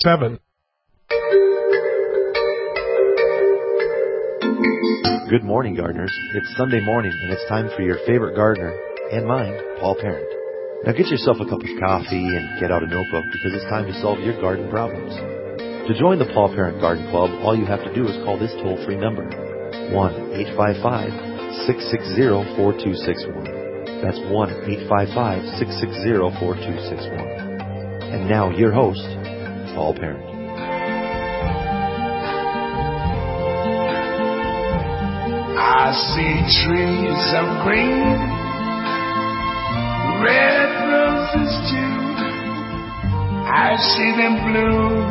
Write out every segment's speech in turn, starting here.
7. Good morning, gardeners. It's Sunday morning, and it's time for your favorite gardener, and mine, Paul Parent. Now get yourself a cup of coffee and get out a notebook because it's time to solve your garden problems. To join the Paul Parent Garden Club, all you have to do is call this toll-free number, 1-855-660-4261. That's 1-855-660-4261. And now your host, Paul Parent. I see trees of green, red roses too. I see them bloom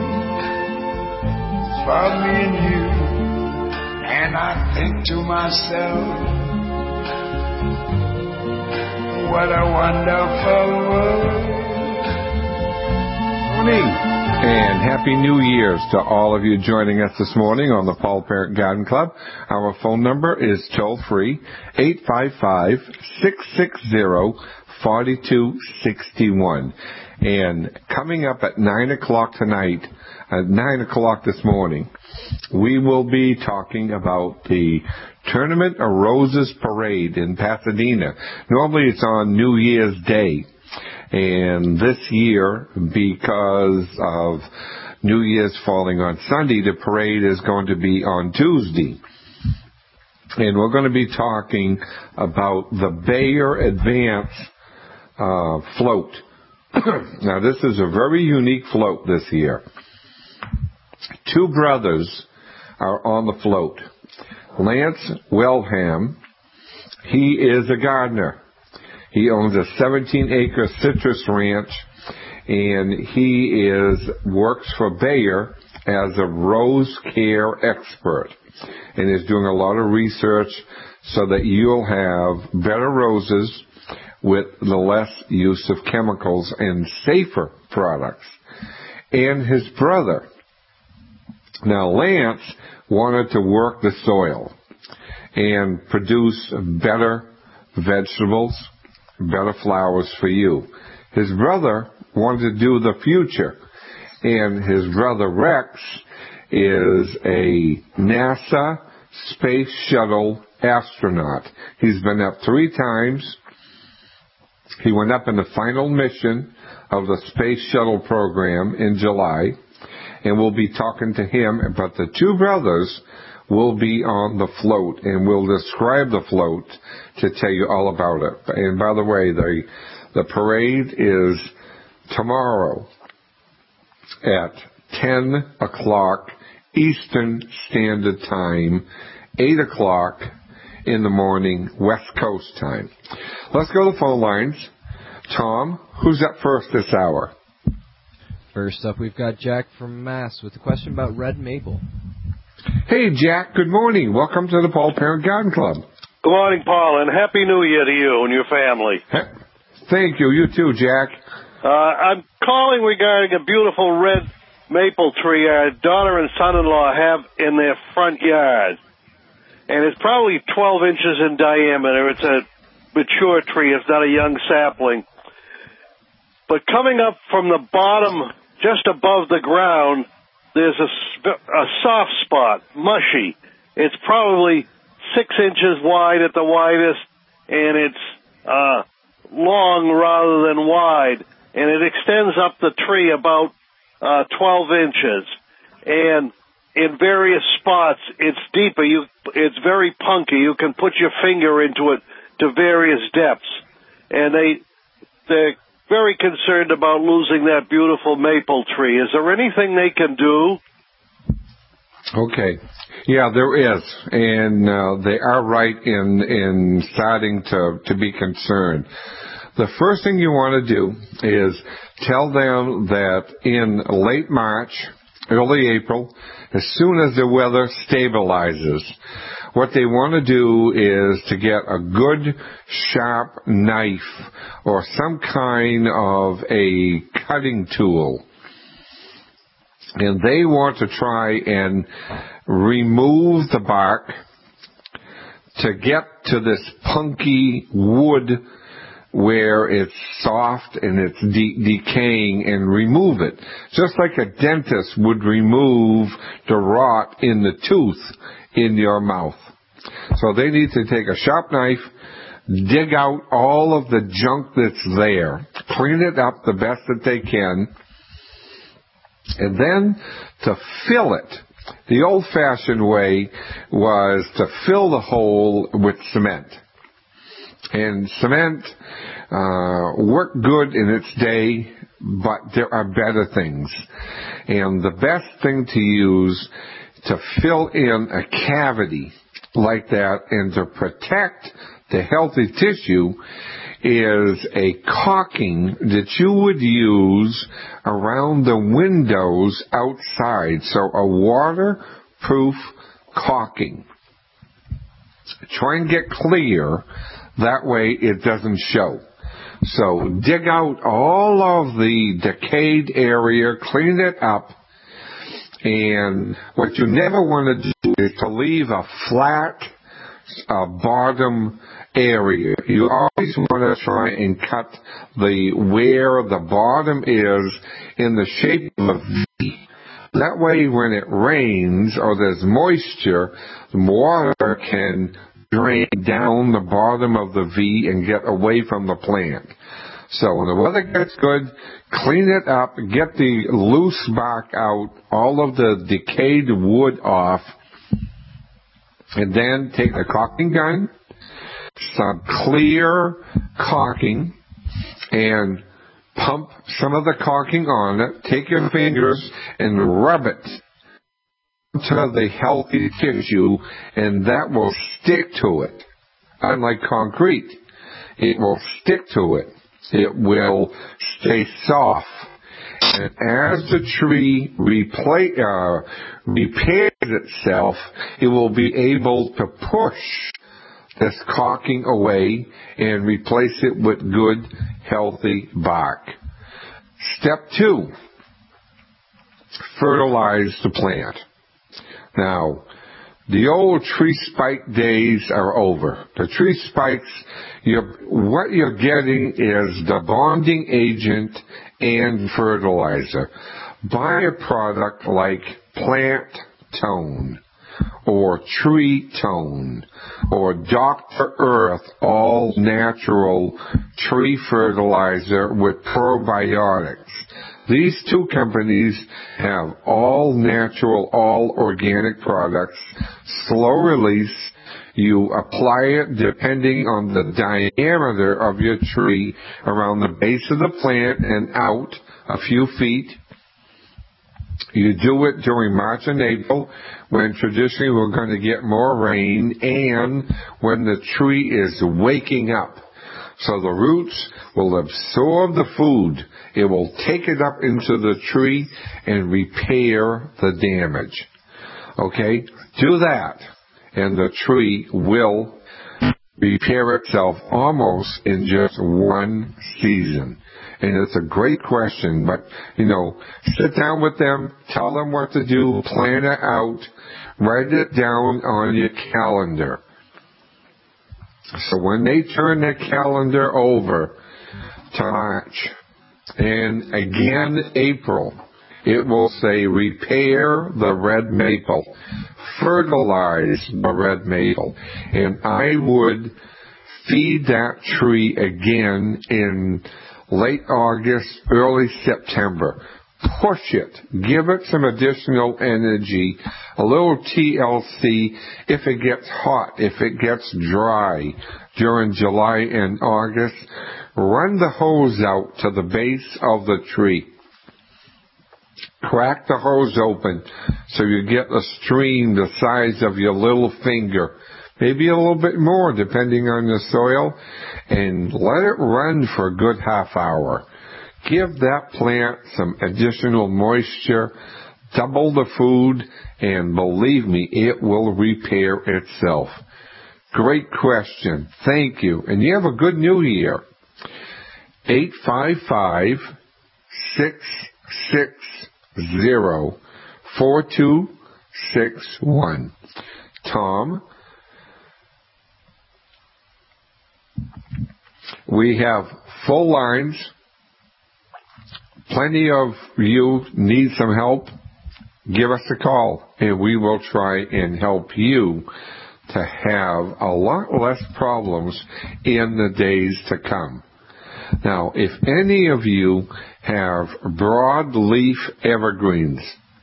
for me and you. And I think to myself, what a wonderful world. Morning and Happy New Year's to all of you joining us this morning on the Paul Parent Garden Club. Our phone number is toll-free, 855-660-4261. And coming up at 9 o'clock tonight, at 9 o'clock this morning, we will be talking about the Tournament of Roses Parade in Pasadena. Normally it's on New Year's Day. And this year, because of New Year's falling on Sunday, the parade is going to be on Tuesday. And we're going to be talking about the Bayer Advance float. Now, this is a very unique float this year. Two brothers are on the float. Lance Wellham, he is a gardener. He owns a 17-acre citrus ranch, and he works for Bayer as a rose care expert, and is doing a lot of research so that you'll have better roses with the less use of chemicals and safer products. And his brother, now Lance wanted to work the soil and produce better vegetables, better flowers for you. His brother wanted to do the future, and his brother Rex is a NASA Space Shuttle astronaut. He's been up 3 times. He went up in the final mission of the Space Shuttle program in July, and we'll be talking to him. But the two brothers will be on the float, and we'll describe the float to tell you all about it. And by the way, the parade is tomorrow at 10 o'clock Eastern Standard Time, 8 o'clock in the morning West Coast time. Let's go to the phone lines. Tom, who's up first this hour? First up, we've got Jack from Mass with a question about red maple. Hey, Jack, good morning. Welcome to the Paul Parent Garden Club. Good morning, Paul, and Happy New Year to you and your family. Thank you. You too, Jack. I'm calling regarding a beautiful red maple tree our daughter and son-in-law have in their front yard. And it's probably 12 inches in diameter. It's a mature tree. It's not a young sapling. But coming up from the bottom, just above the ground, there's a soft spot, mushy. It's probably 6 inches wide at the widest, and it's long rather than wide. And it extends up the tree about 12 inches. And in various spots, it's deeper. It's very punky. You can put your finger into it to various depths. And they're very concerned about losing that beautiful maple tree. Is there anything they can do? Okay. Yeah, there is. And they are right in starting to be concerned. The first thing you want to do is tell them that in late March, early April, as soon as the weather stabilizes, what they want to do is to get a good sharp knife or some kind of a cutting tool. And they want to try and remove the bark to get to this punky wood where it's soft and it's decaying and remove it. Just like a dentist would remove the rot in the tooth in your mouth. So they need to take a sharp knife, dig out all of the junk that's there, clean it up the best that they can, and then to fill it. The old-fashioned way was to fill the hole with cement. And cement worked good in its day, but there are better things. And the best thing to use to fill in a cavity like that and to protect the healthy tissue is a caulking that you would use around the windows outside. So a waterproof caulking. Try and get clear. That way it doesn't show. So dig out all of the decayed area, clean it up, and what you never want to do is to leave a flat bottom area. You always want to try and cut where the bottom is in the shape of a V. That way when it rains or there's moisture, the water can drain down the bottom of the V and get away from the plant. So when the weather gets good, clean it up, get the loose bark out, all of the decayed wood off, and then take a caulking gun, some clear caulking, and pump some of the caulking on it. Take your fingers and rub it to the healthy tissue, and that will stick to it. Unlike concrete, it will stick to it. It will stay soft. And as the tree repairs itself, it will be able to push this caulking away and replace it with good, healthy bark. Step 2, fertilize the plant. Now, the old tree spike days are over. The tree spikes, what you're getting is the bonding agent and fertilizer. Buy a product like Plant Tone or Tree Tone or Dr. Earth all natural tree fertilizer with probiotics. These two companies have all natural, all organic products, slow release. You apply it depending on the diameter of your tree around the base of the plant and out a few feet. You do it during March and April when traditionally we're going to get more rain and when the tree is waking up. So the roots will absorb the food. It will take it up into the tree and repair the damage. Okay? Do that, and the tree will repair itself almost in just one season. And it's a great question, but, sit down with them, tell them what to do, plan it out, write it down on your calendar. So when they turn their calendar over to March and again April, it will say repair the red maple, fertilize the red maple, and I would feed that tree again in late August, early September. Push it. Give it some additional energy, a little TLC if it gets hot, if it gets dry during July and August. Run the hose out to the base of the tree. Crack the hose open so you get a stream the size of your little finger, maybe a little bit more depending on the soil, and let it run for a good half hour. Give that plant some additional moisture, double the food, and believe me, it will repair itself. Great question. Thank you. And you have a good new year. 855-660-4261. Tom? We have full lines. Plenty of you need some help. Give us a call, and we will try and help you to have a lot less problems in the days to come. Now, if any of you have broadleaf evergreens,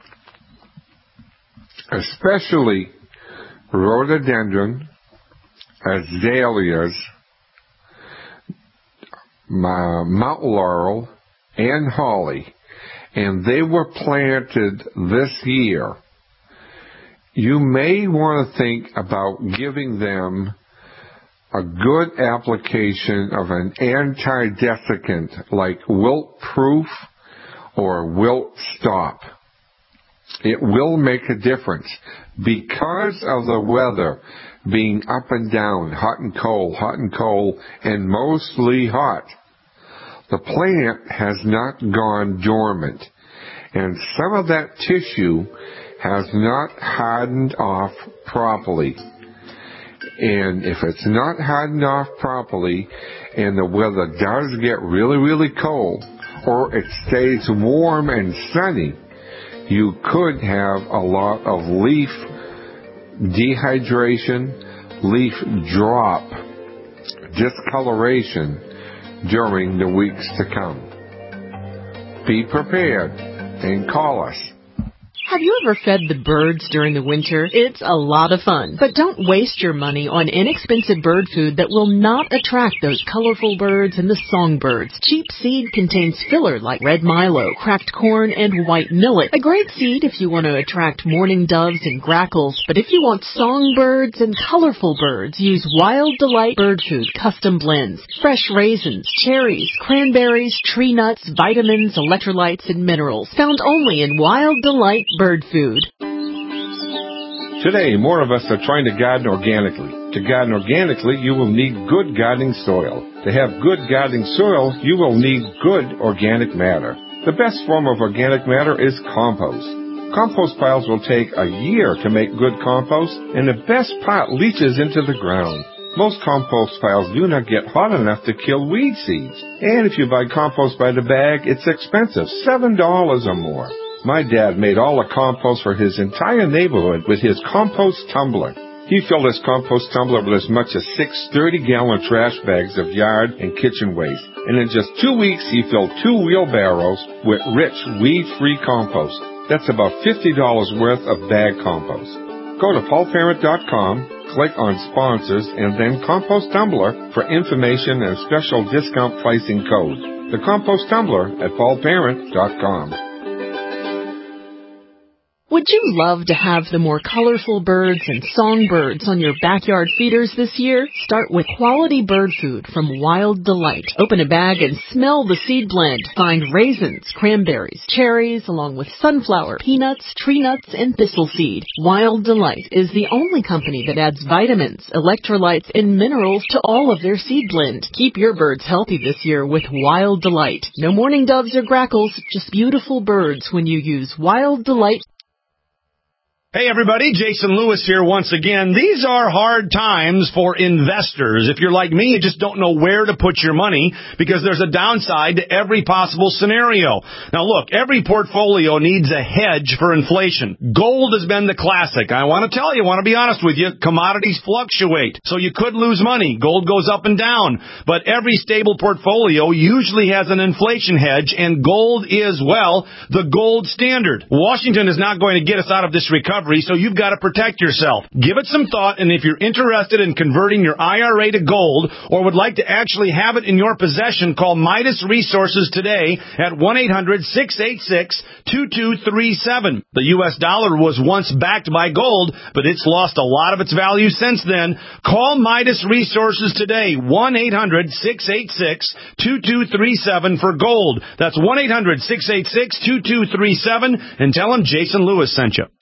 especially rhododendron, azaleas, Mount Laurel, and holly, and they were planted this year, you may want to think about giving them a good application of an anti-desiccant like Wilt Proof or Wilt Stop. It will make a difference. Because of the weather being up and down, hot and cold, and mostly hot, the plant has not gone dormant, and some of that tissue has not hardened off properly. And if it's not hardened off properly, and the weather does get really, really cold, or it stays warm and sunny, you could have a lot of leaf dehydration, leaf drop, discoloration during the weeks to come. Be prepared and call us. Have you ever fed the birds during the winter? It's a lot of fun. But don't waste your money on inexpensive bird food that will not attract those colorful birds and the songbirds. Cheap seed contains filler like red milo, cracked corn, and white millet. A great seed if you want to attract mourning doves and grackles. But if you want songbirds and colorful birds, use Wild Delight Bird Food Custom Blends. Fresh raisins, cherries, cranberries, tree nuts, vitamins, electrolytes, and minerals. Found only in Wild Delight Bird Food. Today, more of us are trying to garden organically. To garden organically, you will need good gardening soil. To have good gardening soil, you will need good organic matter. The best form of organic matter is compost. Compost piles will take a year to make good compost, and the best part leaches into the ground. Most compost piles do not get hot enough to kill weed seeds. And if you buy compost by the bag, it's expensive, $7 or more. My dad made all the compost for his entire neighborhood with his compost tumbler. He filled his compost tumbler with as much as 6 30-gallon trash bags of yard and kitchen waste. And in just 2 weeks, he filled 2 wheelbarrows with rich, weed-free compost. That's about $50 worth of bag compost. Go to paulparent.com, click on Sponsors, and then Compost Tumbler for information and special discount pricing code. The Compost Tumbler at paulparent.com. Would you love to have the more colorful birds and songbirds on your backyard feeders this year? Start with quality bird food from Wild Delight. Open a bag and smell the seed blend. Find raisins, cranberries, cherries, along with sunflower, peanuts, tree nuts, and thistle seed. Wild Delight is the only company that adds vitamins, electrolytes, and minerals to all of their seed blend. Keep your birds healthy this year with Wild Delight. No mourning doves or grackles, just beautiful birds when you use Wild Delight. Hey everybody, Jason Lewis here once again. These are hard times for investors. If you're like me, you just don't know where to put your money because there's a downside to every possible scenario. Now look, every portfolio needs a hedge for inflation. Gold has been the classic. I want to be honest with you, commodities fluctuate. So you could lose money. Gold goes up and down. But every stable portfolio usually has an inflation hedge, and gold is, well, the gold standard. Washington is not going to get us out of this recovery, so you've got to protect yourself. Give it some thought, and if you're interested in converting your IRA to gold or would like to actually have it in your possession, call Midas Resources today at 1-800-686-2237. The U.S. dollar was once backed by gold, but it's lost a lot of its value since then. Call Midas Resources today, 1-800-686-2237 for gold. That's 1-800-686-2237, and tell them Jason Lewis sent you. Sure.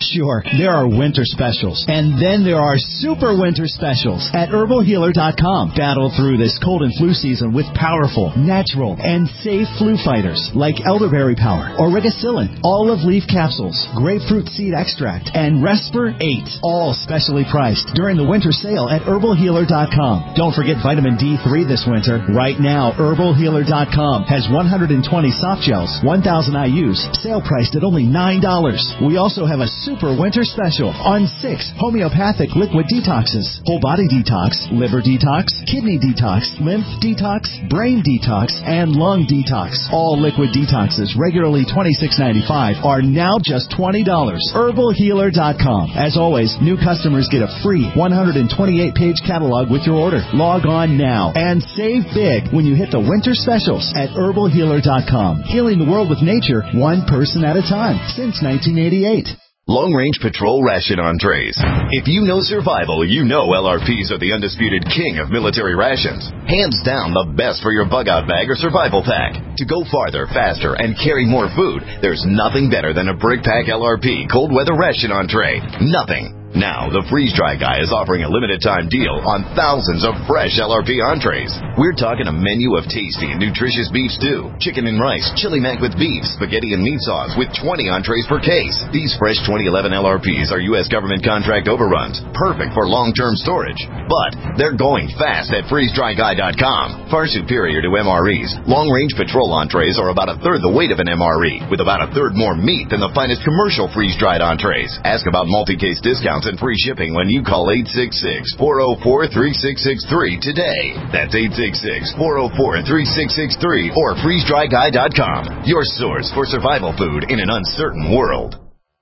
There are winter specials, and then there are super winter specials at HerbalHealer.com. Battle through this cold and flu season with powerful, natural, and safe flu fighters like Elderberry Power, Origicillin, olive leaf capsules, grapefruit seed extract, and Respir 8, all specially priced during the winter sale at HerbalHealer.com. Don't forget vitamin D3 this winter. Right now, HerbalHealer.com has 120 soft gels, 1,000 IUs, sale priced at only $9. We also have a super winter special on 6 homeopathic liquid detoxes: whole body detox, liver detox, kidney detox, lymph detox, brain detox, and lung detox. All liquid detoxes, regularly $26.95, are now just $20. HerbalHealer.com. As always, new customers get a free 128-page catalog with your order. Log on now and save big when you hit the winter specials at HerbalHealer.com. Healing the world with nature, one person at a time, since 1988. Long Range Patrol Ration Entrees. If you know survival, you know LRPs are the undisputed king of military rations. Hands down the best for your bug-out bag or survival pack. To go farther, faster, and carry more food, there's nothing better than a Brick Pack LRP cold weather ration entree. Nothing. Now, the Freeze Dry Guy is offering a limited-time deal on thousands of fresh LRP entrees. We're talking a menu of tasty and nutritious beef stew, chicken and rice, chili mac with beef, spaghetti and meat sauce with 20 entrees per case. These fresh 2011 LRPs are U.S. government contract overruns, perfect for long-term storage. But they're going fast at freezedryguy.com. Far superior to MREs, long-range patrol entrees are about a third the weight of an MRE, with about a third more meat than the finest commercial freeze-dried entrees. Ask about multi-case discounts and free shipping when you call 866-404-3663 today. That's 866-404-3663 or freezedryguy.com. Your source for survival food in an uncertain world.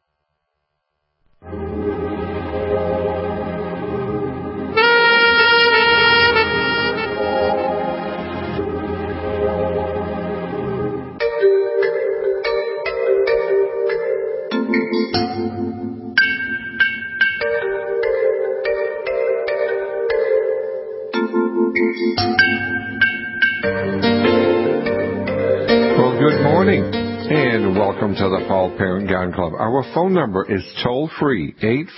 Good morning, and welcome to the Paul Parent Gun Club. Our phone number is toll-free,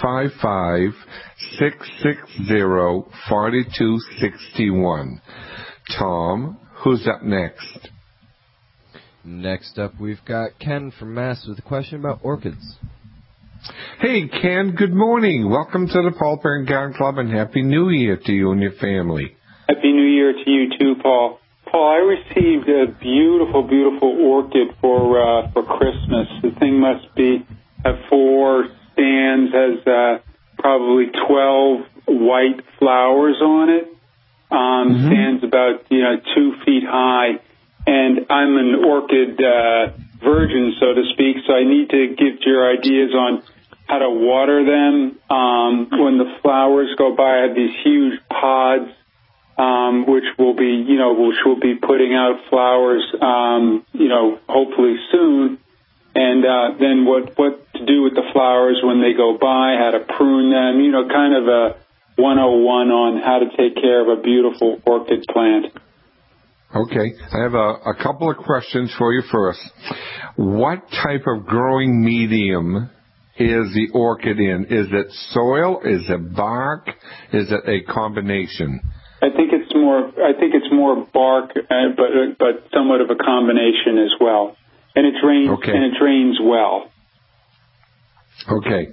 855-660-4261. Tom, who's up next? Next up, we've got Ken from Mass with a question about orchids. Hey, Ken, good morning. Welcome to the Paul Parent Gun Club, and Happy New Year to you and your family. Happy New Year to you, too, Paul. Paul, I received a beautiful, beautiful orchid for Christmas. The thing must have 4 stands, has probably 12 white flowers on it. Stands about 2 feet high, and I'm an orchid virgin, so to speak. So I need to get your ideas on how to water them when the flowers go by. I have these huge pods. Which will be putting out flowers, hopefully soon. And then what to do with the flowers when they go by, how to prune them, kind of a 101 on how to take care of a beautiful orchid plant. Okay, I have a couple of questions for you first. What type of growing medium is the orchid in? Is it soil? Is it bark? Is it a combination? I think it's more bark, but somewhat of a combination as well. And it drains. Okay. And it drains well. Okay.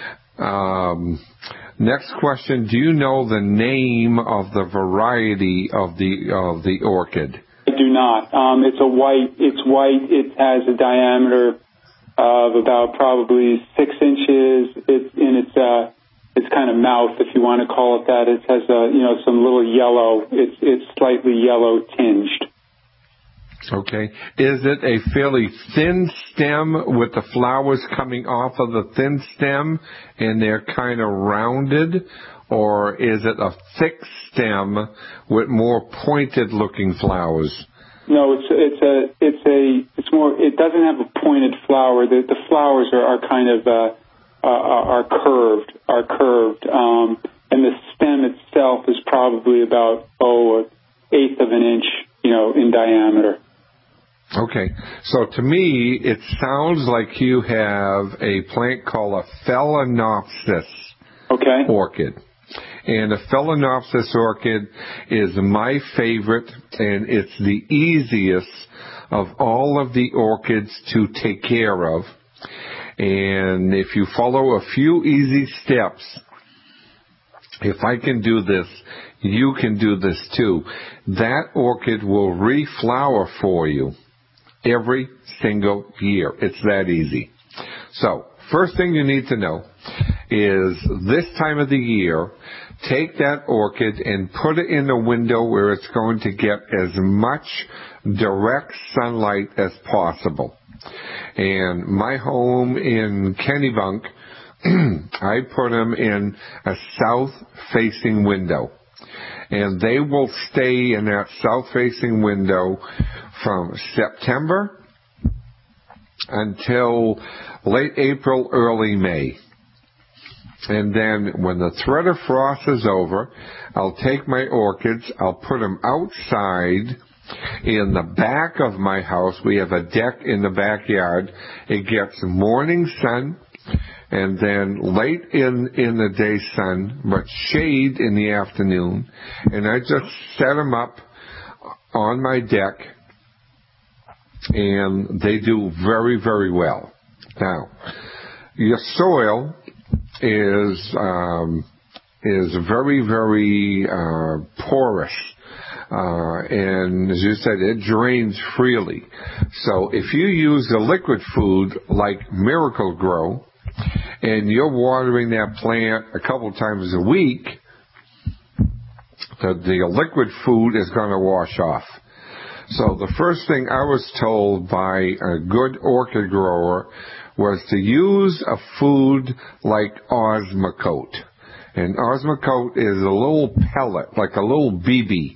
Next question: do you know the name of the variety of the orchid? I do not. It's white. It has a diameter of about probably 6 inches. It's kind of mouth, if you want to call it that. It has some little yellow. It's slightly yellow tinged. Okay. Is it a fairly thin stem with the flowers coming off of the thin stem and they're kind of rounded, or is it a thick stem with more pointed looking flowers? No, it's more. It doesn't have a pointed flower. The flowers are kind of are curved, and the stem itself is probably about 1/8 of an inch, in diameter. Okay, so to me, it sounds like you have a plant called a Phalaenopsis orchid. And a Phalaenopsis orchid is my favorite, and it's the easiest of all of the orchids to take care of. And if you follow a few easy steps, if I can do this, you can do this too. That orchid will reflower for you every single year. It's that easy. So, first thing you need to know is this time of the year, take that orchid and put it in a window where it's going to get as much direct sunlight as possible. And my home in Kennebunk, I put them in a south-facing window. And they will stay in that south-facing window from September until late April, early May. And then when the threat of frost is over, I'll take my orchids, I'll put them outside in the back of my house. We have a deck in the backyard. It gets morning sun and then late in the day sun, but shade in the afternoon. And I just set them up on my deck, and they do very, very well. Now, your soil is very, very porous. And as you said, it drains freely. So if you use a liquid food like Miracle-Gro, and you're watering that plant a couple times a week, the liquid food is going to wash off. So the first thing I was told by a good orchid grower was to use a food like Osmocote. And Osmocote is a little pellet, like a little BB.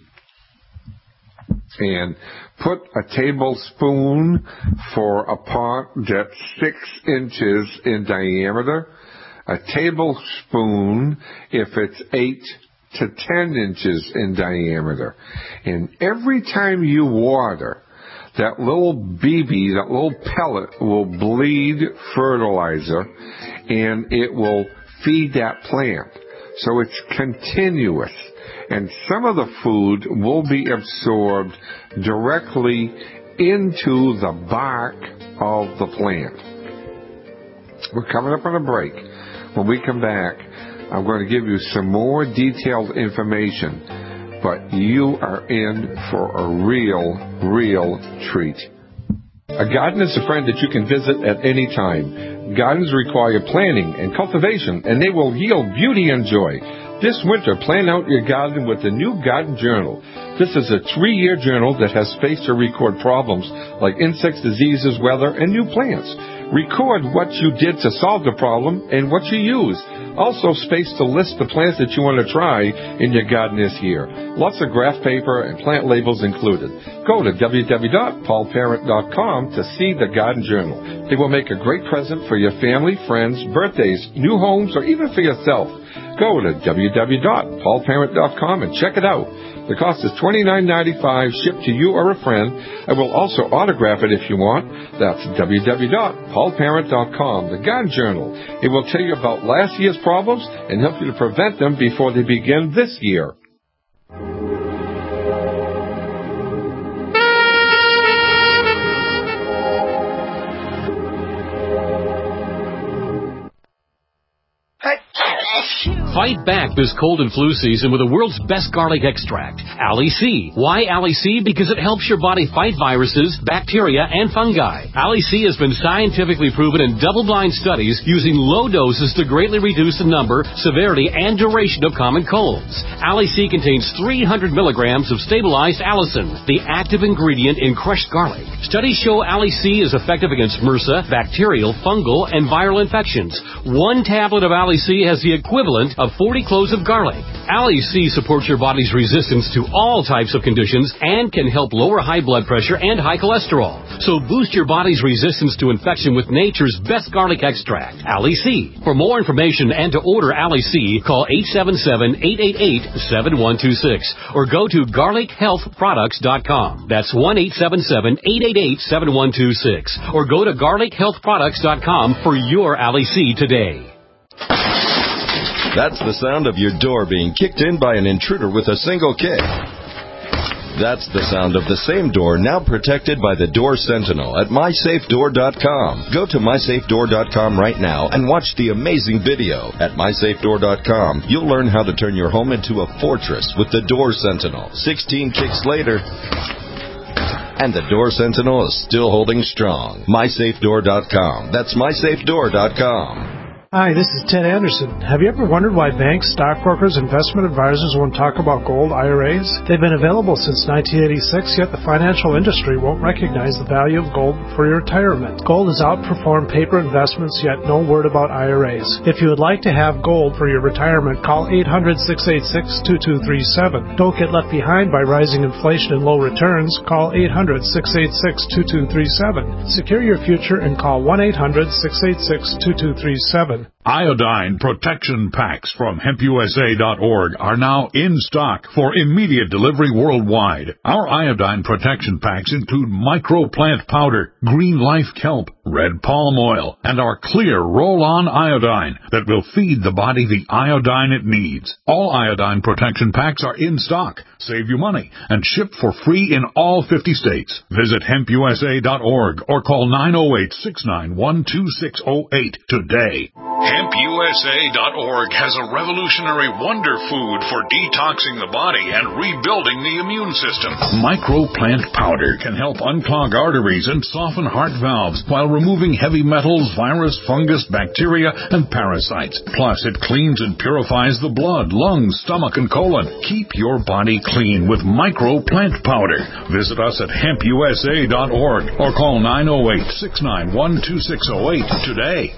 And put a tablespoon for a pot that's 6 inches in diameter, a tablespoon if it's 8 to 10 inches in diameter. And every time you water, that little BB, that little pellet will bleed fertilizer, and it will feed that plant. So it's continuous. And some of the food will be absorbed directly into the bark of the plant. We're coming up on a break. When we come back, I'm going to give you some more detailed information, but you are in for a real treat. A garden is a friend that you can visit at any time. Gardens require planning and cultivation, and they will yield beauty and joy. This winter, plan out your garden with the new Garden Journal. This is a 3-year journal that has space to record problems like insects, diseases, weather, and new plants. Record what you did to solve the problem and what you used. Also space to list the plants that you want to try in your garden this year. Lots of graph paper and plant labels included. Go to www.paulparent.com to see the Garden Journal. It will make a great present for your family, friends, birthdays, new homes, or even for yourself. Go to www.paulparent.com and check it out. The cost is $29.95, shipped to you or a friend. I will also autograph it if you want. That's www.paulparent.com, the Garden Journal. It will tell you about last year's problems and help you to prevent them before they begin this year. Fight back this cold and flu season with the world's best garlic extract, Ali-C. Why Ali-C? Because it helps your body fight viruses, bacteria, and fungi. Ali-C has been scientifically proven in double-blind studies using low doses to greatly reduce the number, severity, and duration of common colds. Ali-C contains 300 milligrams of stabilized allicin, the active ingredient in crushed garlic. Studies show Ali-C is effective against MRSA, bacterial, fungal, and viral infections. 1 tablet of Ali-C has the equivalent of 40 cloves of garlic. Ali C supports your body's resistance to all types of conditions and can help lower high blood pressure and high cholesterol. So boost your body's resistance to infection with nature's best garlic extract, Ali C. For more information and to order Ali C, call 877-888-7126 or go to garlichealthproducts.com. That's 1-877-888-7126 or go to garlichealthproducts.com for your Ali C today. That's the sound of your door being kicked in by an intruder with a single kick. That's the sound of the same door now protected by the Door Sentinel at MySafeDoor.com. Go to MySafeDoor.com right now and watch the amazing video. At MySafeDoor.com, you'll learn how to turn your home into a fortress with the Door Sentinel. 16 kicks later, and the Door Sentinel is still holding strong. MySafeDoor.com. That's MySafeDoor.com. Hi, this is Ted Anderson. Have you ever wondered why banks, stockbrokers, investment advisors won't talk about gold IRAs? They've been available since 1986, yet the financial industry won't recognize the value of gold for your retirement. Gold has outperformed paper investments, yet no word about IRAs. If you would like to have gold for your retirement, call 800-686-2237. Don't get left behind by rising inflation and low returns. Call 800-686-2237. Secure your future and call 1-800-686-2237. Iodine protection packs from HempUSA.org are now in stock for immediate delivery worldwide. Our iodine protection packs include microplant powder, green life kelp, red palm oil, and our clear roll-on iodine that will feed the body the iodine it needs. All iodine protection packs are in stock. Save you money and ship for free in all 50 states. Visit HempUSA.org or call 908-691-2608 today. HempUSA.org has a revolutionary wonder food for detoxing the body and rebuilding the immune system. Microplant powder can help unclog arteries and soften heart valves while removing heavy metals, virus, fungus, bacteria, and parasites. Plus, it cleans and purifies the blood, lungs, stomach, and colon. Keep your body clean with Microplant powder. Visit us at HempUSA.org or call 908-691-2608 today.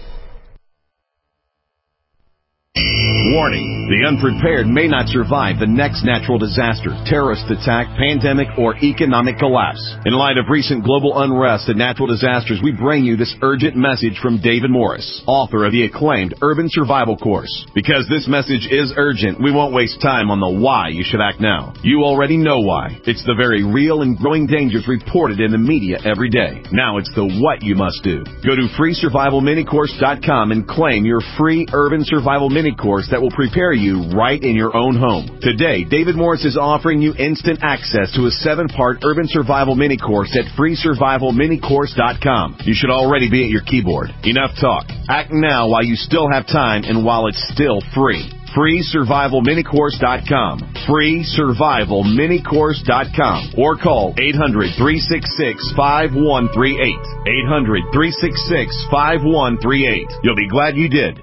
Warning, the unprepared may not survive the next natural disaster, terrorist attack, pandemic, or economic collapse. In light of recent global unrest and natural disasters, we bring you this urgent message from David Morris, author of the acclaimed Urban Survival Course. Because this message is urgent, we won't waste time on the why you should act now. You already know why. It's the very real and growing dangers reported in the media every day. Now it's the what you must do. Go to freesurvivalminicourse.com and claim your free Urban Survival Mini Course that will prepare you right in your own home. Today, David Morris is offering you instant access to a 7-part Urban Survival Mini Course at freesurvivalminicourse.com. You should already be at your keyboard. Enough talk. Act now while you still have time and while it's still free. freesurvivalminicourse.com. freesurvivalminicourse.com or call 800-366-5138. 800-366-5138. You'll be glad you did.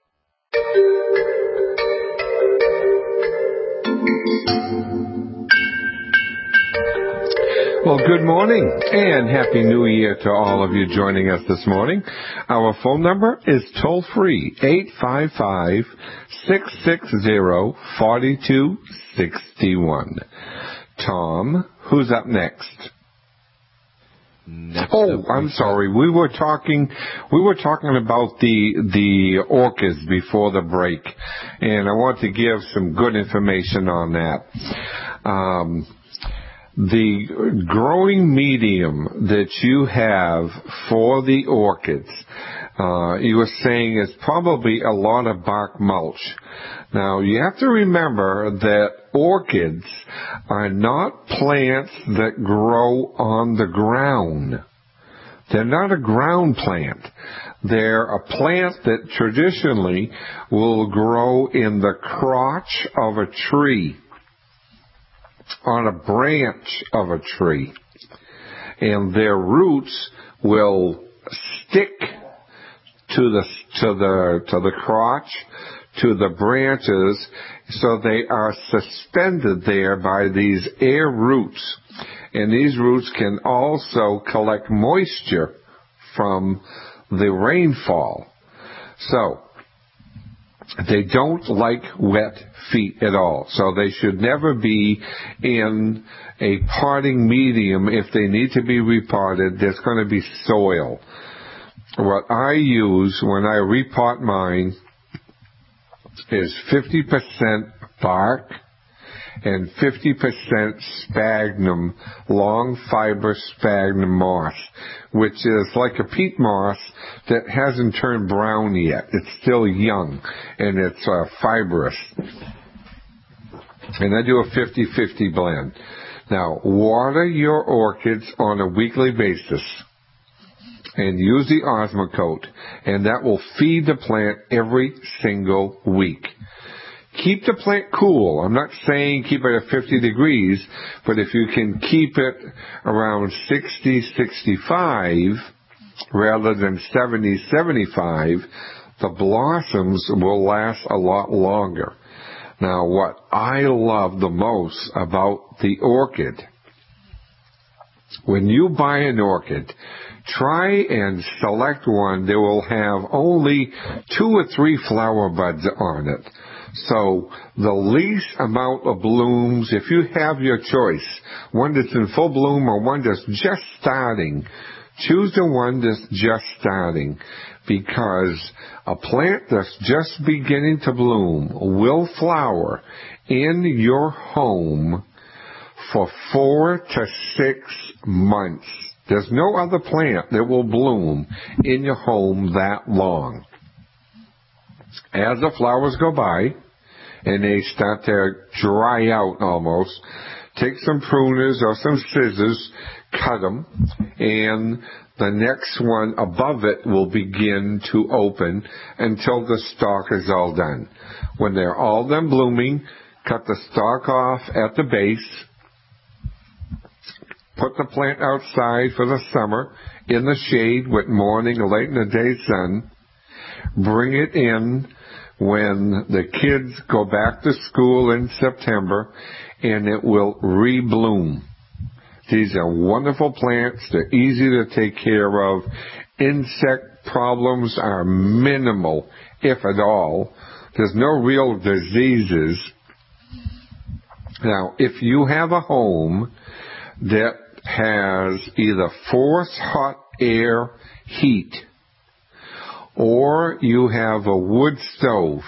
Well, good morning and Happy New Year to all of you joining us this morning. Our phone number is toll-free, 855-660-4261. Tom, who's up next? I'm sorry. We were talking about the orchids before the break, and I want to give some good information on that. The growing medium that you have for the orchids, you were saying is probably a lot of bark mulch. Now, you have to remember that orchids are not plants that grow on the ground. They're not a ground plant. They're a plant that traditionally will grow in the crotch of a tree, on a branch of a tree, and their roots will stick to the crotch, to the branches, so they are suspended there by these air roots. And these roots can also collect moisture from the rainfall. So, They don't like wet feet at all, so they should never be in a potting medium. If they need to be repotted, there's going to be soil. What I use when I repot mine is 50% bark and 50% sphagnum, long fiber sphagnum moss, which is like a peat moss that hasn't turned brown yet. It's still young, and it's fibrous. And I do a 50-50 blend. Now, water your orchids on a weekly basis and use the Osmocote, and that will feed the plant every single week. Keep the plant cool. I'm not saying keep it at 50 degrees, but if you can keep it around 60, 65 rather than 70, 75, the blossoms will last a lot longer. Now, what I love the most about the orchid, when you buy an orchid, try and select one that will have only 2 or 3 flower buds on it. So the least amount of blooms, if you have your choice, one that's in full bloom or one that's just starting, choose the one that's just starting, because a plant that's just beginning to bloom will flower in your home for 4 to 6 months. There's no other plant that will bloom in your home that long. As the flowers go by and they start to dry out almost, take some pruners or some scissors, cut them, and the next one above it will begin to open until the stalk is all done. When they're all done blooming, cut the stalk off at the base. Put the plant outside for the summer in the shade with morning or late in the day sun. Bring it in when the kids go back to school in September, and it will rebloom. These are wonderful plants. They're easy to take care of. Insect problems are minimal, if at all. There's no real diseases. Now, if you have a home that has either forced hot air heat or you have a wood stove,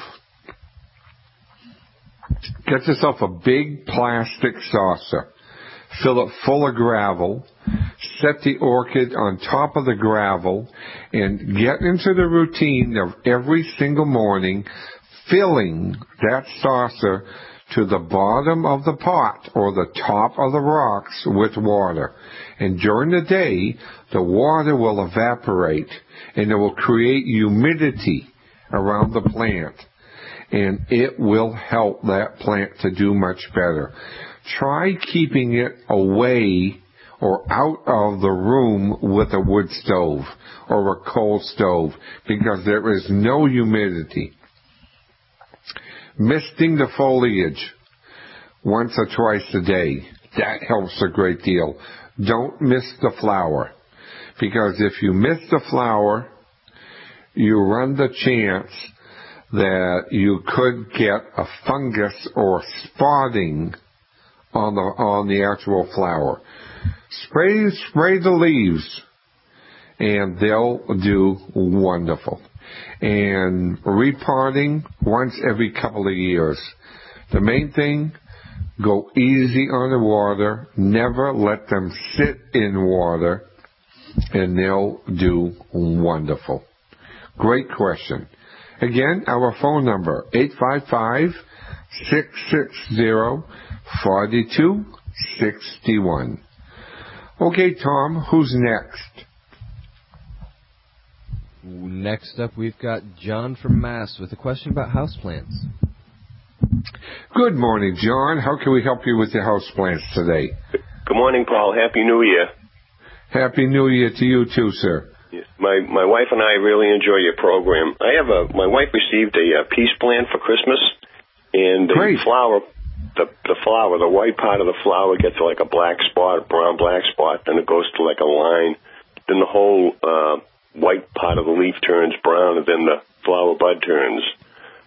get yourself a big plastic saucer, fill it full of gravel, set the orchid on top of the gravel, and get into the routine of every single morning filling that saucer to the bottom of the pot or the top of the rocks with water. And during the day, the water will evaporate and it will create humidity around the plant. And it will help that plant to do much better. Try keeping it away or out of the room with a wood stove or a coal stove, because there is no humidity. Misting the foliage once or twice a day, that helps a great deal. Don't miss the flower, because if you miss the flower, you run the chance that you could get a fungus or spotting on the actual flower. Spray the leaves, and they'll do wonderful. And repotting once every couple of years. The main thing, go easy on the water. Never let them sit in water, and they'll do wonderful. Great question. Again, our phone number, 855-660-4261. Okay, Tom, who's next? Next up, we've got John from Mass with a question about houseplants. Good morning, John. How can we help you with your houseplants today? Good morning, Paul. Happy New Year. Happy New Year to you too, sir. Yes. My wife and I really enjoy your program. My wife received a peace plant for Christmas, and the flower, the white part of the flower gets like a black spot, a brown black spot, then it goes to like a line, then the whole white part of the leaf turns brown, and then the flower bud turns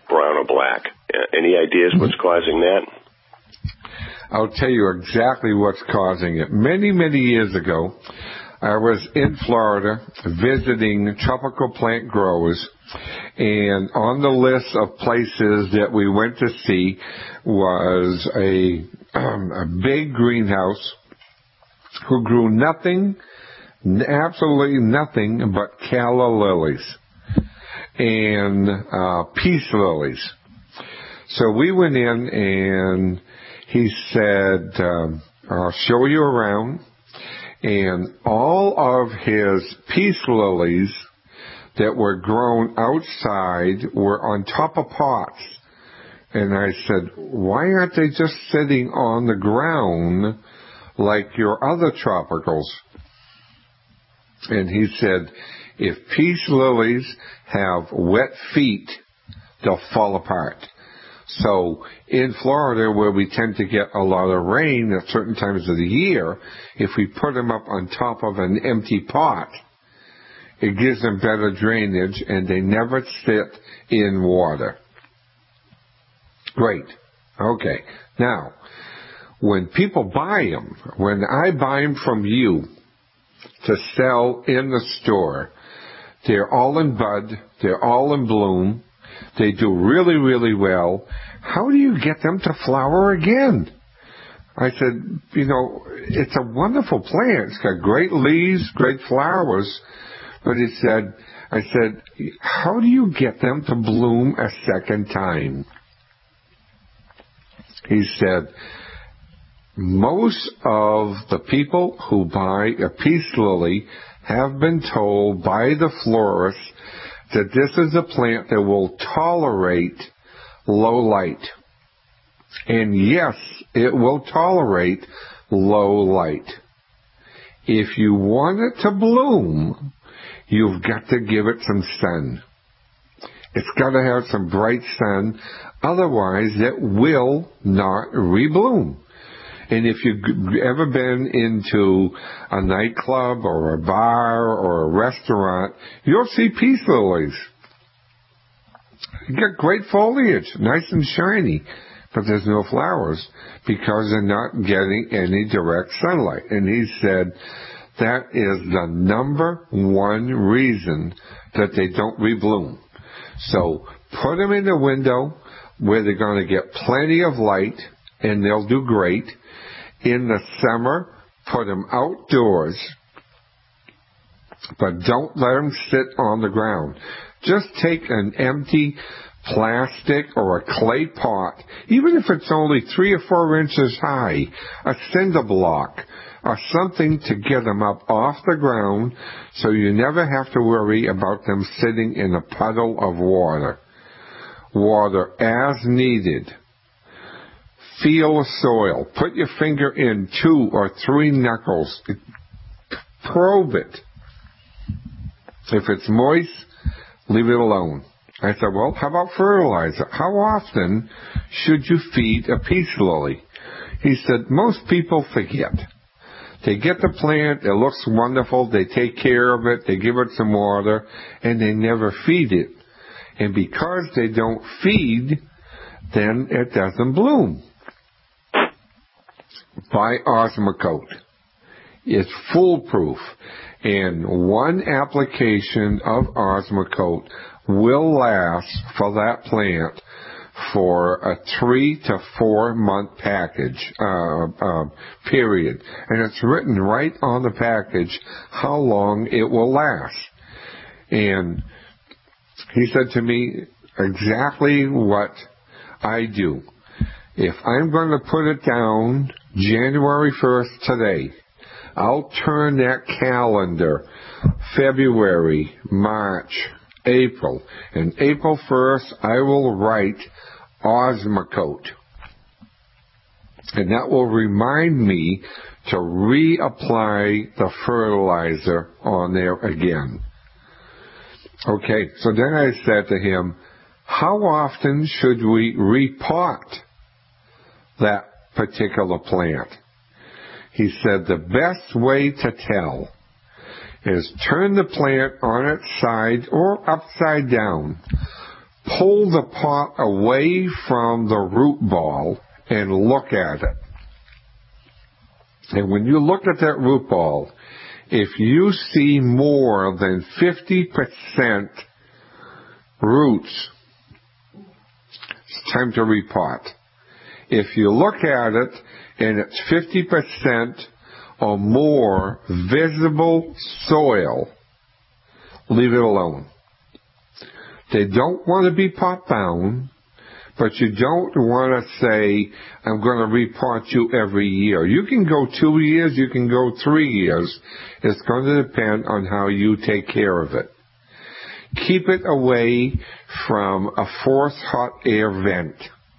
brown or black. Any ideas what's causing that? I'll tell you exactly what's causing it. Many, many years ago, I was in Florida visiting tropical plant growers, and on the list of places that we went to see was a big greenhouse who grew nothing, absolutely nothing but calla lilies and peace lilies. So we went in and he said, I'll show you around. And all of his peace lilies that were grown outside were on top of pots. And I said, why aren't they just sitting on the ground like your other tropicals? And he said, if peace lilies have wet feet, they'll fall apart. So in Florida, where we tend to get a lot of rain at certain times of the year, if we put them up on top of an empty pot, it gives them better drainage and they never sit in water. Great. Okay. Now, when people buy them, when I buy them from you to sell in the store, they're all in bud, they're all in bloom, they do really, really well. How do you get them to flower again? I said, it's a wonderful plant. It's got great leaves, great flowers. But I said, how do you get them to bloom a second time? He said, most of the people who buy a peace lily have been told by the florist that this is a plant that will tolerate low light. And yes, it will tolerate low light. If you want it to bloom, you've got to give it some sun. It's got to have some bright sun, otherwise it will not rebloom. And if you've ever been into a nightclub or a bar or a restaurant, you'll see peace lilies. You get great foliage, nice and shiny, but there's no flowers because they're not getting any direct sunlight. And he said that is the number one reason that they don't rebloom. So put them in the window where they're going to get plenty of light and they'll do great. In the summer, put them outdoors, but don't let them sit on the ground. Just take an empty plastic or a clay pot, even if it's only 3 or 4 inches high, a cinder block, or something to get them up off the ground so you never have to worry about them sitting in a puddle of water. Water as needed. Feel the soil. Put your finger in 2 or 3 knuckles. Probe it. If it's moist, leave it alone. I said, well, how about fertilizer? How often should you feed a peace lily? He said, most people forget. They get the plant, it looks wonderful, they take care of it, they give it some water, and they never feed it. And because they don't feed, then it doesn't bloom. Buy Osmocote. It's foolproof. And one application of Osmocote will last for that plant for a 3 to 4 month package period. And it's written right on the package how long it will last. And he said to me exactly what I do. If I'm going to put it down January 1st today, I'll turn that calendar February, March, April. And April 1st, I will write Osmocote. And that will remind me to reapply the fertilizer on there again. Okay, so then I said to him, how often should we repot that particular plant? He said the best way to tell is turn the plant on its side or upside down. pull the pot away from the root ball and look at it. And when you look at that root ball, if you see more than 50% roots, it's time to repot. If you look at it and it's 50% or more visible soil, leave it alone. They don't want to be pot bound, but you don't want to say, I'm going to repot you every year. You can go 2 years, you can go 3 years. It's going to depend on how you take care of it. Keep it away from a forced hot air vent.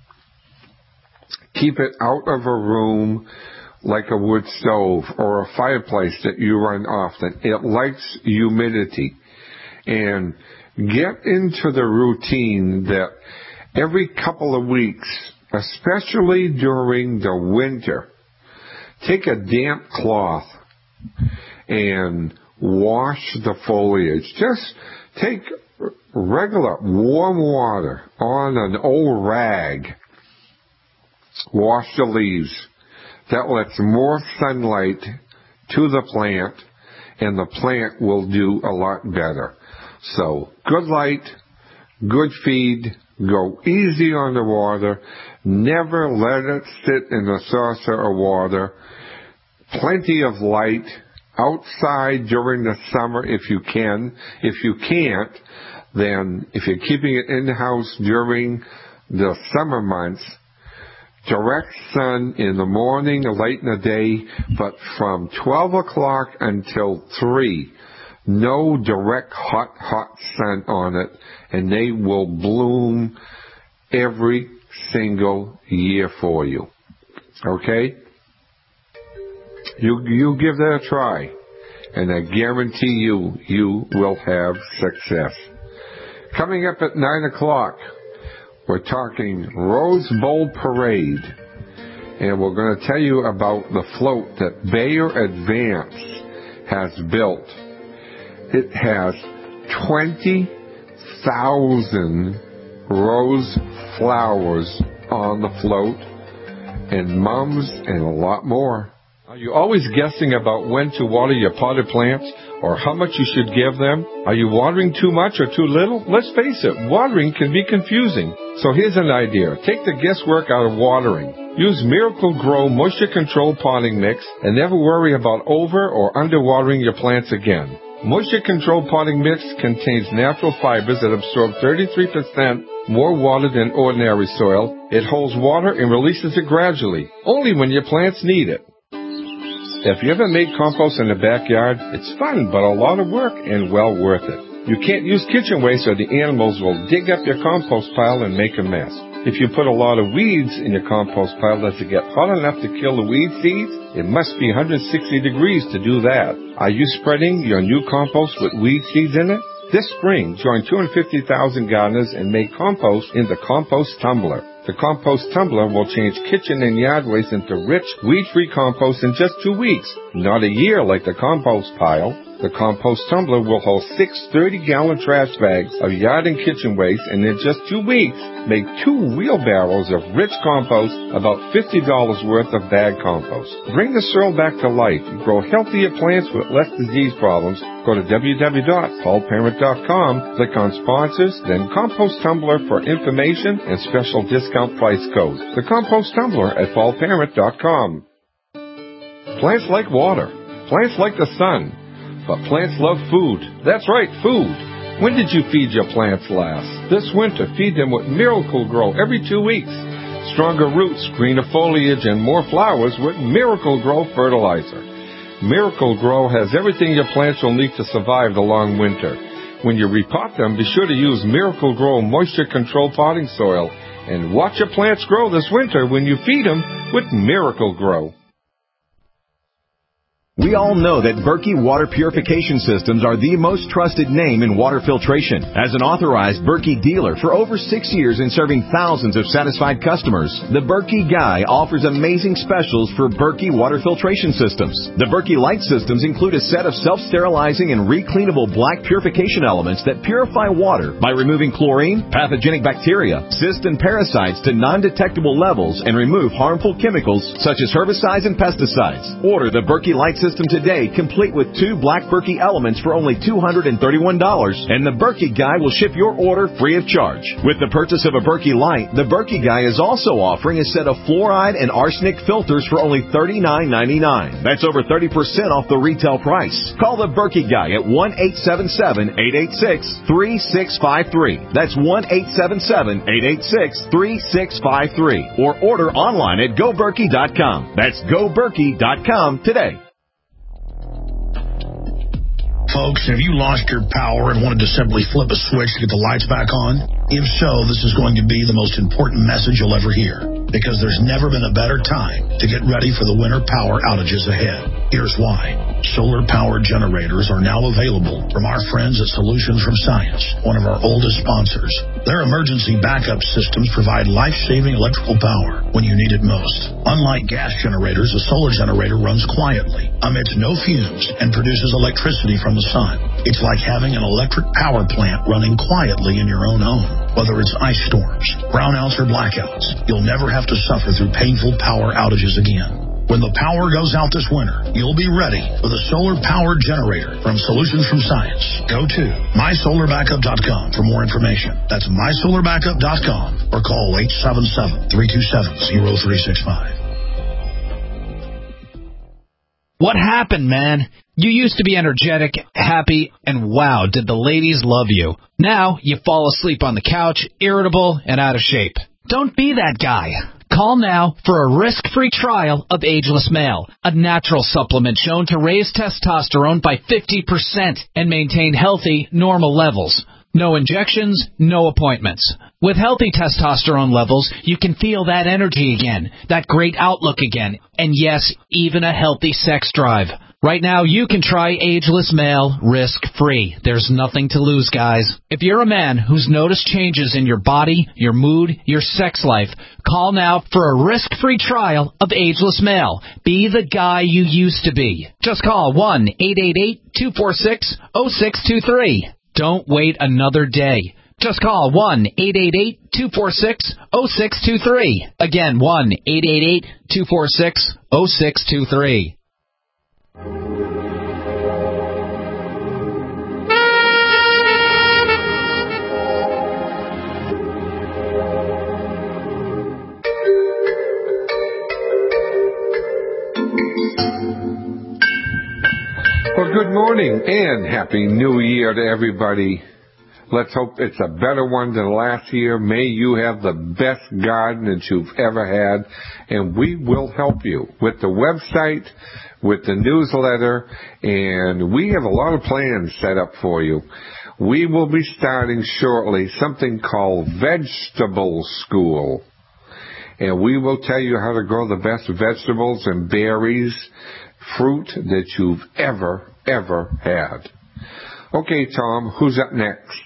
Keep it out of a room like a wood stove or a fireplace that you run often. It likes humidity. And get into the routine that every couple of weeks, especially during the winter, take a damp cloth and wash the foliage. Just take regular warm water on an old rag. Wash the leaves. That lets more sunlight to the plant, and the plant will do a lot better. So, good light, good feed, go easy on the water, never let it sit in a saucer of water, plenty of light, outside during the summer if you can. If you can't, then if you're keeping it in the house during the summer months, direct sun in the morning, late in the day, but from 12 o'clock until 3, no direct hot sun on it, and they will bloom every single year for you. Okay? You give that a try, and I guarantee you will have success. Coming up at 9 o'clock, we're talking Rose Bowl Parade, and we're going to tell you about the float that Bayer Advance has built. It has 20,000 rose flowers on the float, and mums, and a lot more. Are you always guessing about when to water your potted plants, or how much you should give them? Are you watering too much or too little? Let's face it, watering can be confusing. So here's an idea. Take the guesswork out of watering. Use Miracle-Gro Moisture Control Potting Mix and never worry about over or underwatering your plants again. Moisture Control Potting Mix contains natural fibers that absorb 33% more water than ordinary soil. It holds water and releases it gradually, only when your plants need it. If you ever made compost in the backyard, it's fun, but a lot of work and well worth it. You can't use kitchen waste or the animals will dig up your compost pile and make a mess. If you put a lot of weeds in your compost pile, does it get hot enough to kill the weed seeds? It must be 160 degrees to do that. Are you spreading your new compost with weed seeds in it? This spring, join 250,000 gardeners and make compost in the Compost Tumbler. The Compost Tumbler will change kitchen and yard waste into rich, weed-free compost in just 2 weeks, not a year like the compost pile. The Compost Tumbler will hold 6 30-gallon trash bags of yard and kitchen waste, and in just 2 weeks, make 2 wheelbarrows of rich compost, about $50 worth of bag compost. Bring the soil back to life. Grow healthier plants with less disease problems. Go to www.paulparent.com, click on Sponsors, then Compost Tumbler for information and special discount price codes. The Compost Tumbler at paulparent.com. Plants like water. Plants like the sun. But plants love food. That's right, food. When did you feed your plants last? This winter, feed them with Miracle-Gro every 2 weeks. Stronger roots, greener foliage, and more flowers with Miracle-Gro fertilizer. Miracle-Gro has everything your plants will need to survive the long winter. When you repot them, be sure to use Miracle-Gro Moisture Control Potting Soil. And watch your plants grow this winter when you feed them with Miracle-Gro. We all know that Berkey Water Purification Systems are the most trusted name in water filtration. As an authorized Berkey dealer for over 6 years and serving thousands of satisfied customers, the Berkey Guy offers amazing specials for Berkey Water Filtration Systems. The Berkey Light Systems include a set of self-sterilizing and recleanable black purification elements that purify water by removing chlorine, pathogenic bacteria, cysts, and parasites to non-detectable levels and remove harmful chemicals such as herbicides and pesticides. Order the Berkey Light System today, complete with 2 black Berkey elements for only $231, and the Berkey Guy will ship your order free of charge. With the purchase of a Berkey Light, the Berkey Guy is also offering a set of fluoride and arsenic filters for only $39.99. That's over 30% off the retail price. Call the Berkey Guy at 1-877-886-3653. That's 1-877-886-3653. Or order online at GoBerkey.com. That's GoBerkey.com today. Folks, have you lost your power and wanted to simply flip a switch to get the lights back on? If so, this is going to be the most important message you'll ever hear, because there's never been a better time to get ready for the winter power outages ahead. Here's why. Solar-powered generators are now available from our friends at Solutions from Science, one of our oldest sponsors. Their emergency backup systems provide life-saving electrical power when you need it most. Unlike gas generators, a solar generator runs quietly, emits no fumes, and produces electricity from the sun. It's like having an electric power plant running quietly in your own home. Whether it's ice storms, brownouts, or blackouts, you'll never have to suffer through painful power outages again. When the power goes out this winter, you'll be ready with a solar-powered generator from Solutions from Science. Go to mysolarbackup.com for more information. That's mysolarbackup.com or call 877-327-0365. What happened, man? You used to be energetic, happy, and wow, did the ladies love you. Now you fall asleep on the couch, irritable, and out of shape. Don't be that guy. Call now for a risk-free trial of Ageless Male, a natural supplement shown to raise testosterone by 50% and maintain healthy, normal levels. No injections, no appointments. With healthy testosterone levels, you can feel that energy again, that great outlook again, and yes, even a healthy sex drive. Right now, you can try Ageless Male risk-free. There's nothing to lose, guys. If you're a man who's noticed changes in your body, your mood, your sex life, call now for a risk-free trial of Ageless Male. Be the guy you used to be. Just call 1-888-246-0623. Don't wait another day. Just call 1-888-246-0623. Again, 1-888-246-0623. Well, good morning and Happy New Year to everybody. Let's hope it's a better one than last year. May you have the best garden that you've ever had, and we will help you with the website, with the newsletter, and we have a lot of plans set up for you. We will be starting shortly something called Vegetable School, and we will tell you how to grow the best vegetables and berries, fruit that you've ever had. Okay, Tom, who's up next?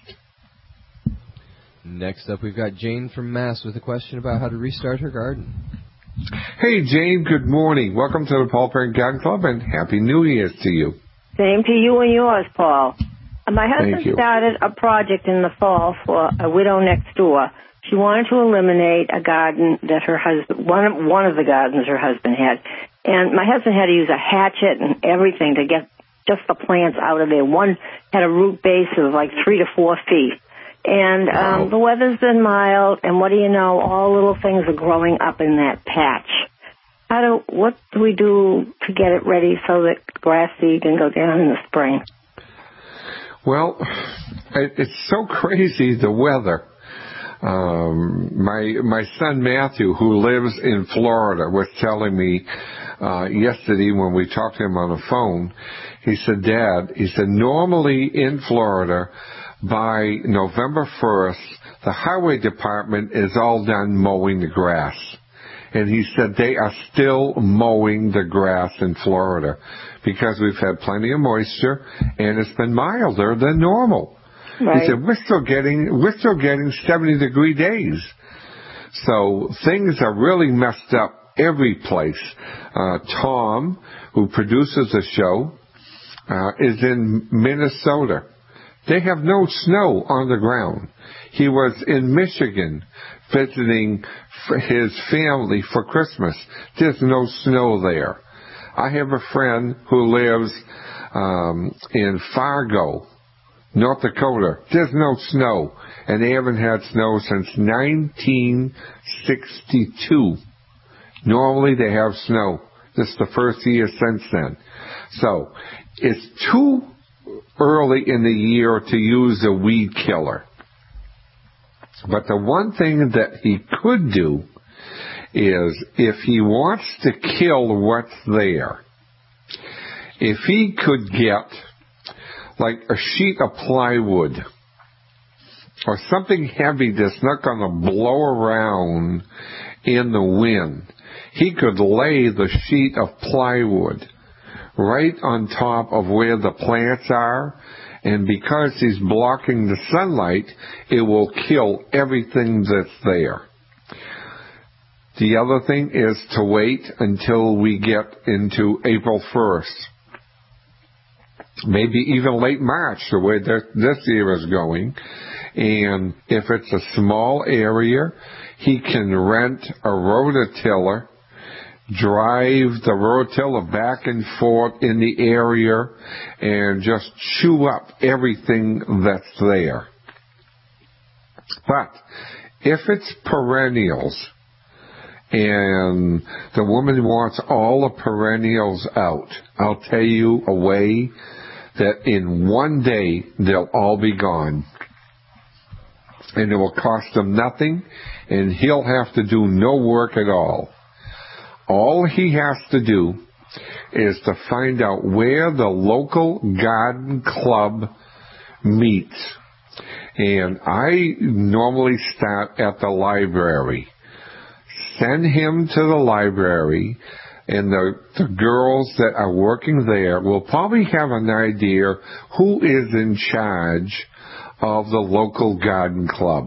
Next up, we've got Jane from Mass with a question about how to restart her garden. Hey, Jane, good morning. Welcome to the Paul Parent Garden Club, and Happy New Year's to you. Same to you and yours, Paul. My husband started a project in the fall for a widow next door. She wanted to eliminate a garden that her husband, one of the gardens her husband had. And my husband had to use a hatchet and everything to get just the plants out of there. One had a root base of like 3 to 4 feet. And the weather's been mild, and what do you know, all little things are growing up in that patch. What do we do to get it ready so that grass seed can go down in the spring? Well, it's so crazy, the weather. My son Matthew, who lives in Florida, was telling me yesterday when we talked to him on the phone, he said, Dad, normally in Florida by November 1st, the highway department is all done mowing the grass. And he said they are still mowing the grass in Florida because we've had plenty of moisture and it's been milder than normal. Right. He said, we're still getting 70-degree days. So things are really messed up every place. Tom, who produces the show, is in Minnesota. They have no snow on the ground. He was in Michigan visiting his family for Christmas. There's no snow there. I have a friend who lives in Fargo, North Dakota. There's no snow, and they haven't had snow since 1962. Normally they have snow. This is the first year since then. So it's too early in the year to use a weed killer. But the one thing that he could do is, if he wants to kill what's there, if he could get like a sheet of plywood or something heavy that's not going to blow around in the wind, he could lay the sheet of plywood right on top of where the plants are, and because he's blocking the sunlight, it will kill everything that's there. The other thing is to wait until we get into April 1st. Maybe even late March, the way this year is going. And if it's a small area, he can rent a rototiller, drive the rototiller back and forth in the area, and just chew up everything that's there. But if it's perennials, and the woman wants all the perennials out, I'll tell you a way that in one day they'll all be gone. And it will cost him nothing, and he'll have to do no work at all. All he has to do is to find out where the local garden club meets. And I normally start at the library. Send him to the library, and the girls that are working there will probably have an idea who is in charge of the local garden club.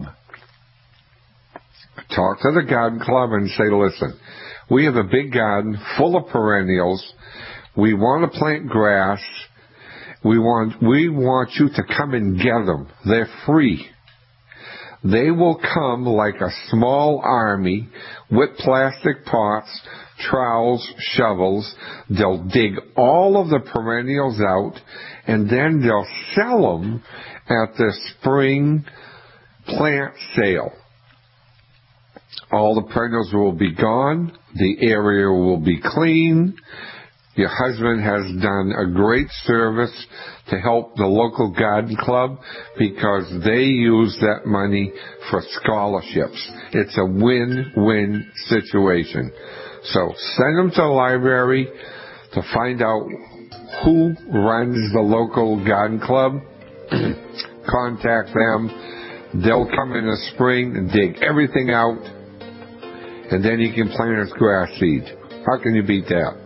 Talk to the garden club and say, listen, we have a big garden full of perennials. We want to plant grass. We want you to come and get them. They're free. They will come like a small army with plastic pots, trowels, shovels. They'll dig all of the perennials out, and then they'll sell them at the spring plant sale. All the perennials will be gone. The area will be clean. Your husband has done a great service to help the local garden club because they use that money for scholarships. It's a win-win situation. So send them to the library to find out who runs the local garden club. Contact them. They'll come in the spring and dig everything out, and then he can plant his grass seed. How can you beat that?